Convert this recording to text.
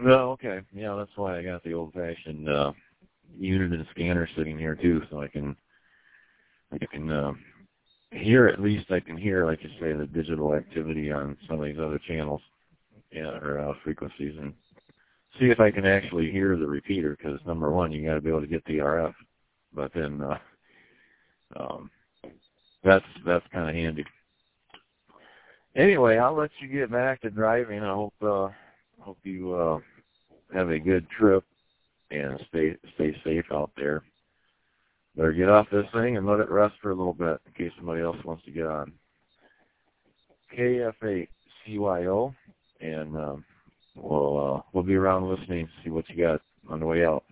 No, okay. Yeah, that's why I got the old-fashioned unit and scanner sitting here too, so I can hear, at least I can hear, like you say, the digital activity on some of these other channels, yeah, or frequencies, and see if I can actually hear the repeater. Because number one, you got to be able to get the RF, but then um, that's kind of handy. Anyway, I'll let you get back to driving. I hope you have a good trip and stay safe out there. Better get off this thing and let it rest for a little bit in case somebody else wants to get on. KFACYO, and we'll be around listening to see what you got on the way out.